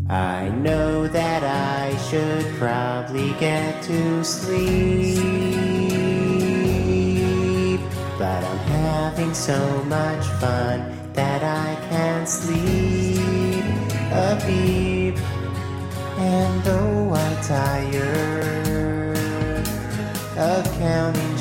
I know that I should probably get to sleep, but I'm having so much fun that I can't sleep a beep. And though I'm tired of counting